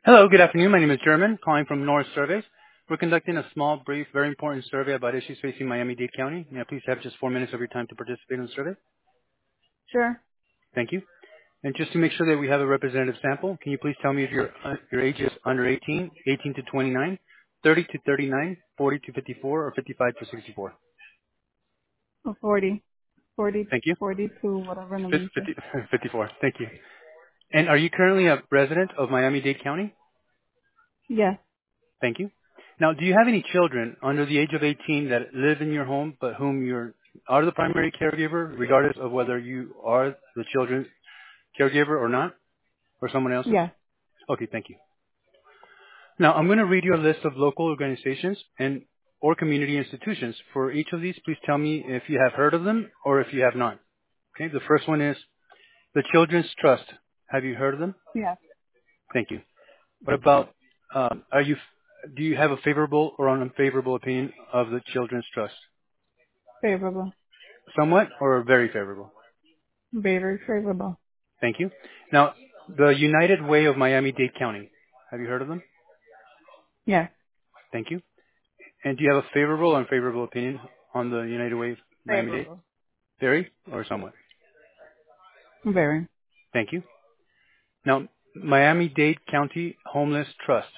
Hello, good afternoon. My name is German, calling from Norris Surveys. We're conducting a small, brief, very important survey about issues facing Miami-Dade County. May I please have just 4 minutes of your time to participate in the survey? Sure. Thank you. And just to make sure that we have a representative sample, can you please tell me if your age is under 18, 18 to 29, 30 to 39, 40 to 54, or 55 to 64? 40, 40, Thank you. 42, whatever number you say. 54. Thank you. And are you currently a resident of Miami-Dade County? Yes. Thank you. Now, do you have any children under the age of 18 that live in your home but whom you are the primary caregiver, regardless of whether you are the children's caregiver or not, or someone else's? Yes. Okay, thank you. Now, I'm going to read you a list of local organizations and or community institutions. For each of these, please tell me if you have heard of them or if you have not. Okay, the first one is the Children's Trust. Have you heard of them? Yes. Thank you. What about, do you have a favorable or an unfavorable opinion of the Children's Trust? Favorable. Somewhat or very favorable? Very favorable. Thank you. Now, the United Way of Miami-Dade County. Have you heard of them? Yes. Thank you. And do you have a favorable or unfavorable opinion on the United Way of Miami-Dade? Favorable. Very or somewhat? Very. Thank you. Now, Miami-Dade County Homeless Trust.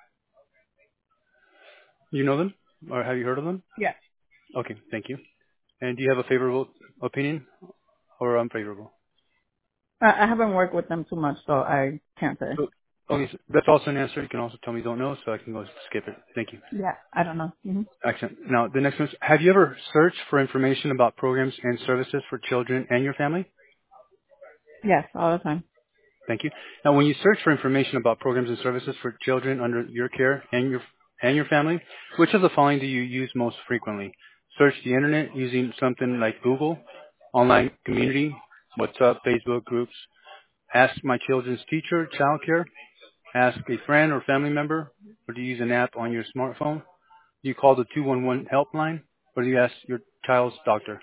You know them or have you heard of them? Yes. Okay, thank you. And do you have a favorable opinion or unfavorable? I haven't worked with them too much, so I can't say. So, okay, so that's also an answer. You can also tell me don't know, so I can go skip it. Thank you. Yeah. I don't know. Excellent. Now, the next one is, have you ever searched for information about programs and services for children and your family? Yes, all the time. Thank you. Now, when you search for information about programs and services for children under your care and your family, which of the following do you use most frequently? Search the internet using something like Google, online community, WhatsApp, Facebook groups, ask my children's teacher, childcare, ask a friend or family member, or do you use an app on your smartphone? Do you call the 211 helpline, or do you ask your child's doctor?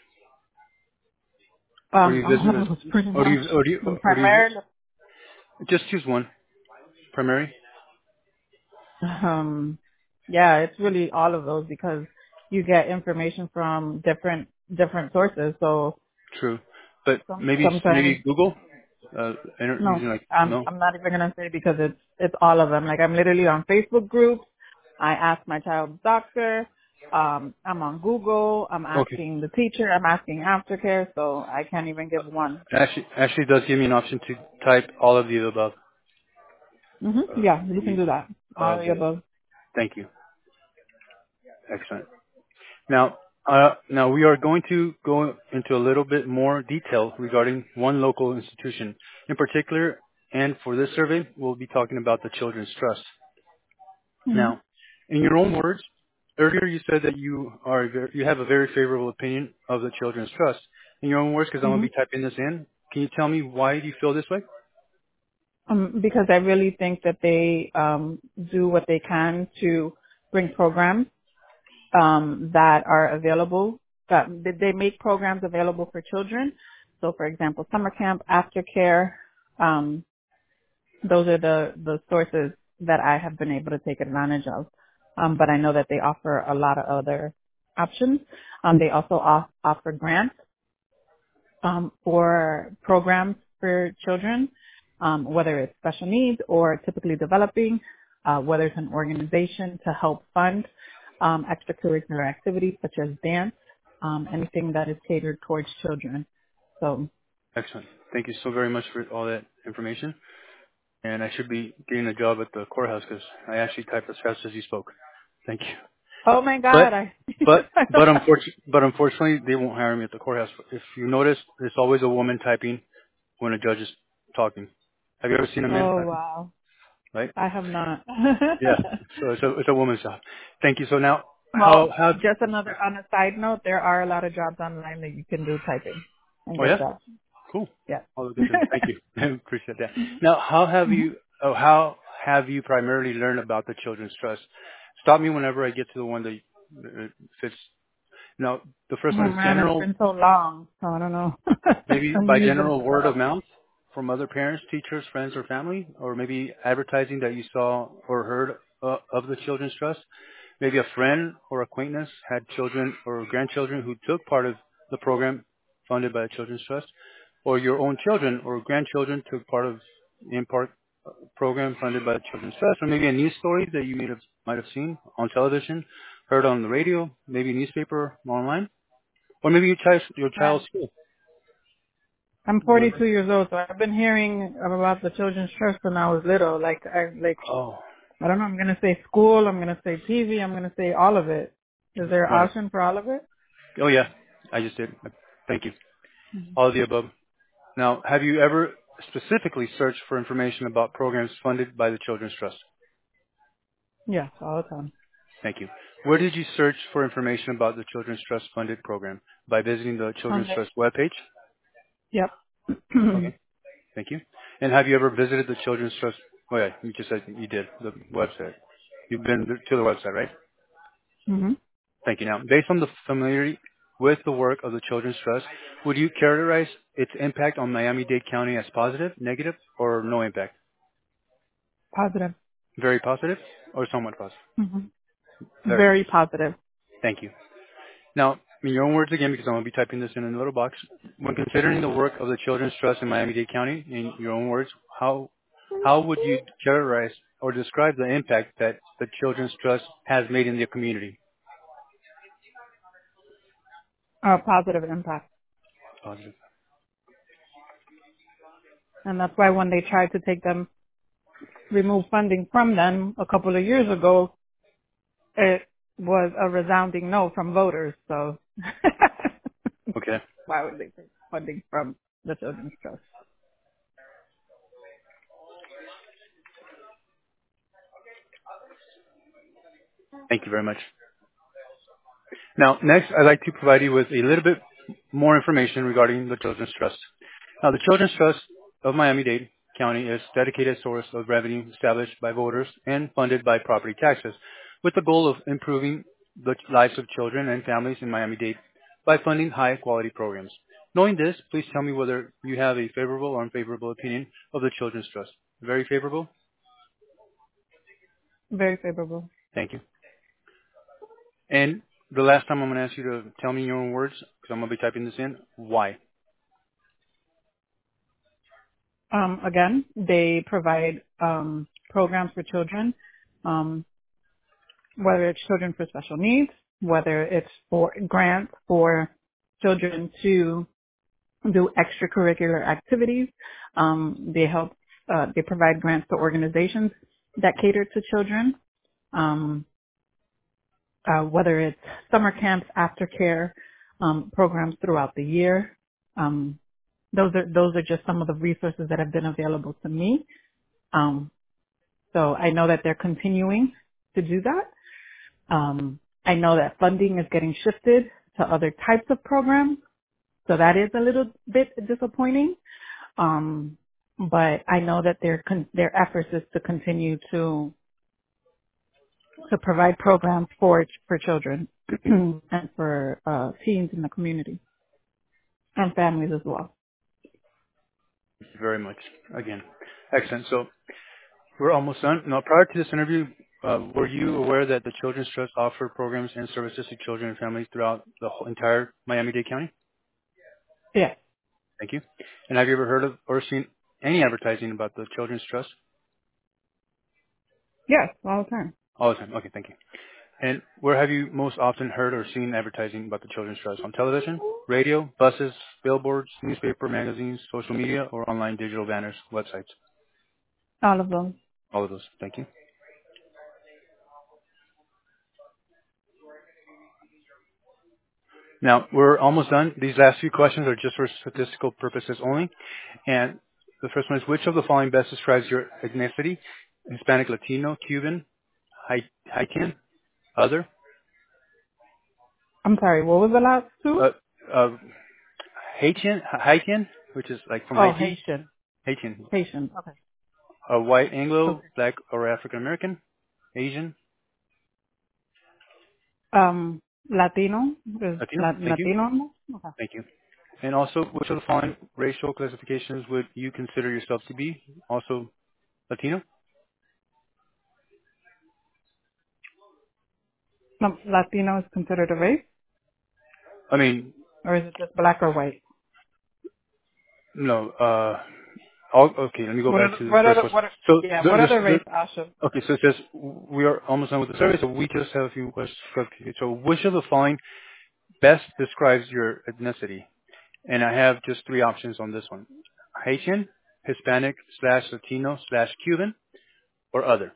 Or do you visit All of those pretty or do much. you, or do you, But or do you, primarily, just choose one, primary? yeah, it's really all of those because you get information from different sources. So True. But sometimes maybe Google, no, using like, I'm no? I'm not even gonna say because it's all of them. Like I'm literally on Facebook groups. I ask my child's doctor. I'm on Google. I'm Okay. asking the teacher. I'm asking aftercare. So I can't even give one. Actually does give me an option to type all of the above. Yeah, you can The do that. All of above. the above. Thank you. Excellent. Now we are going to go into a little bit more detail regarding one local institution. In particular, and for this survey, we'll be talking about the Children's Trust. hmm Now, in your own words, earlier you said that you have a very favorable opinion of the Children's Trust. In your own words, because I'm going hmm to be typing this in, can you tell me why do you feel this way? Because I really think that they do what they can to bring programs that are available. That they make programs available for children. So, for example, summer camp, aftercare. Those are the sources that I have been able to take advantage of. But I know that they offer a lot of other options. They also offer grants for programs for children, whether it's special needs or typically developing, whether it's an organization to help fund extracurricular activities such as dance, anything that is catered towards children. So, Excellent. Thank you so very much for all that information. And I should be getting a job at the courthouse because I actually typed as fast as you spoke. Thank you. oh my But God, I unfortunately, they won't hire me at the courthouse. If you notice, there's always a woman typing when a judge is talking. Have you ever seen a man oh typing? wow, Right? I have not. Yeah. So it's a woman's job. Thank you. So now, how Well, have? just another on a side note, there are a lot of jobs online that you can do typing and Oh get yeah. jobs. Cool. Yeah. All good to know. Thank you. I appreciate that. Now, how have you primarily learned about the Children's Trust? Stop me whenever I get to the one that fits. Now, the Oh first one is man, it's general, been so long, so I don't know. maybe I'm by using general a word lot of of. mouth. from other parents, teachers, friends, or family, or maybe advertising that you saw or heard of the Children's Trust. Maybe a friend or acquaintance had children or grandchildren who took part of the program funded by the Children's Trust, or your own children or grandchildren took part of in part program funded by the Children's Trust, or maybe a news story that you might have seen on television, heard on the radio, maybe a newspaper online, or maybe your child's school. I'm 42 years old, so I've been hearing about the Children's Trust when I was little. Oh, I don't know. I'm gonna say school. I'm gonna say TV. I'm gonna say all of it. Is there an right. option for all of it? Oh yeah, I just did. Thank you. Mhm. All of the above. Now, have you ever specifically searched for information about programs funded by the Children's Trust? Yes, all the time. Thank you. Where did you search for information about the Children's Trust funded program? By visiting the On Children's the Trust webpage? Yep. Okay, thank you. And have you ever visited the Children's Trust? Oh yeah, you just said you did, the website. You've been to the website, right? Mhm. Thank you. Now, based on the familiarity with the work of the Children's Trust, would you characterize its impact on Miami-Dade County as positive, negative, or no impact? Positive. Very positive or somewhat positive? Mhm. Very. Very positive. Thank you. Now, in your own words again, because I'm going to be typing this in a little box, when considering the work of the Children's Trust in Miami-Dade County, in your own words, how would you characterize or describe the impact that the Children's Trust has made in the community? A positive impact. Positive. And that's why when they tried to remove funding from them a couple of years ago, it was a resounding no from voters. So Okay. why would they take funding from the Children's Trust? Thank you very much. Now, next, I'd like to provide you with a little bit more information regarding the Children's Trust. Now, the Children's Trust of Miami-Dade County is a dedicated source of revenue established by voters and funded by property taxes, with the goal of improving the lives of children and families in Miami-Dade by funding high-quality programs. Knowing this, please tell me whether you have a favorable or unfavorable opinion of the Children's Trust. Very favorable? Very favorable. Thank you. And the last time I'm going to ask you to tell me in your own words, because I'm going to be typing this in, why? Again, they provide programs for children, um, whether it's children for special needs, whether it's for grants for children to do extracurricular activities. They provide grants to organizations that cater to children, um, whether it's summer camps, aftercare, programs throughout the year. Um, those are just some of the resources that have been available to me. Um, so I know that they're continuing to do that. I know that funding is getting shifted to other types of programs, so that is a little bit disappointing. Um, but I know that their efforts is to continue to provide programs for children and for teens in the community and families as well. Thank you very much. Again, excellent. So we're almost done. Now, prior to this interview, were you aware that the Children's Trust offer programs and services to children and families throughout the whole entire Miami-Dade County? Yes, Thank you. And have you ever heard of or seen any advertising about the Children's Trust? yes, all the time. All the time. Okay, thank you. And where have you most often heard or seen advertising about the Children's Trust? On television, radio, buses, billboards, newspaper, magazines, social media, or online digital banners, websites? All of them. All of those. Thank you. Now, we're almost done. These last few questions are just for statistical purposes only. And the first one is, which of the following best describes your ethnicity? Hispanic, Latino, Cuban, Haitian, other? I'm sorry, what was the last two? Uh, uh, Haitian, which is like from Oh, Haiti. Haitian. Haitian. Haitian. Okay. White, Anglo, Okay. Black, or African American? Asian? Latino. Is Latino? Thank you. Latino? Okay. Thank you. And also, which of the following racial classifications would you consider yourself to be? Also Latino? Latino is considered a race, I mean, or is it just black or white? no. Okay, let me go What back are the, to the what are first the, question. what are, So, yeah, what are the race options? okay, so it says we are almost done with the survey, so we just have a few questions. So, which of the following best describes your ethnicity? And I have just three options on this one: Haitian, Hispanic slash Latino slash Cuban, or other.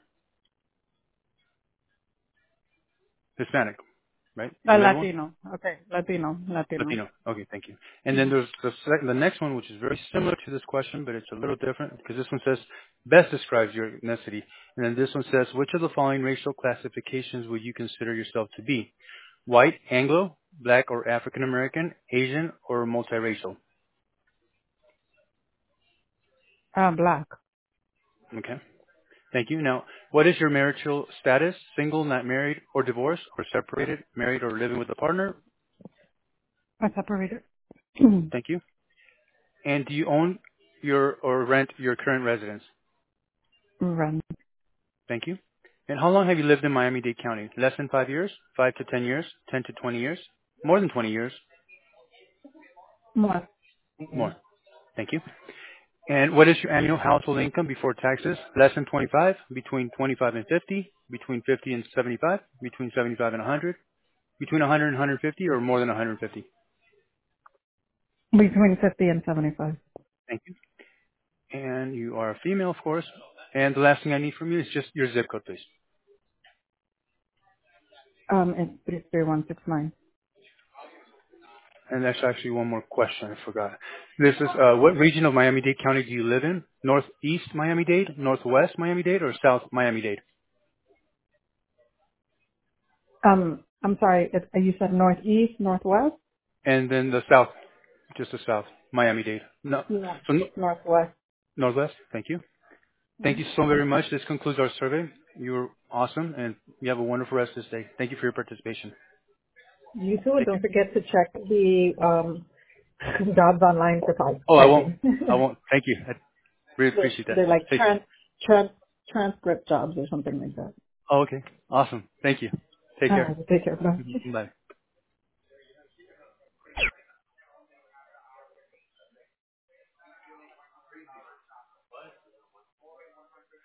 Hispanic, right? The middle one? Latino. Okay, Latino. Latino. Okay, thank you. And then there's the next one, which is very similar to this question, but it's a little different because this one says best describes your ethnicity. And then this one says, which of the following racial classifications would you consider yourself to be? White, Anglo, Black or African American, Asian, or multiracial? Black. Okay, thank you. Now, what is your marital status? Single, not married, or divorced, or separated, married, or living with a partner? I separated. Thank you. And do you own your or rent your current residence? Run. Thank you. And how long have you lived in Miami-Dade County? Less than 5 years? 5 to 10 years? 10 to 20 years? More than 20 years? More. More. Thank you. And what is your annual household income before taxes? Less than 25, between 25 and 50, between 50 and 75, between 75 and 100, between 100 and 150, or more than 150? Between 50 and 75. Thank you. And you are a female, of course. And the last thing I need from you is just your zip code, please. It's 33169. And that's actually one more question I forgot. This is, what region of Miami-Dade County do you live in? Northeast Miami-Dade, Northwest Miami-Dade, or South Miami-Dade? I'm sorry, you said northeast, northwest? And then the South, just the South, Miami-Dade. No, No. so Northwest. Northwest, thank you. Thank you so very much. This concludes our survey. You were awesome, and you have a wonderful rest of this day. Thank you for your participation. You too. Thank you. Don't forget to check the jobs online for Oh, I won't. typing. I won't. Thank you. I really appreciate that. They're like Take, transcript jobs or something like that. oh, okay. Awesome. Thank you. Take All care. right, take care. Bye. Bye.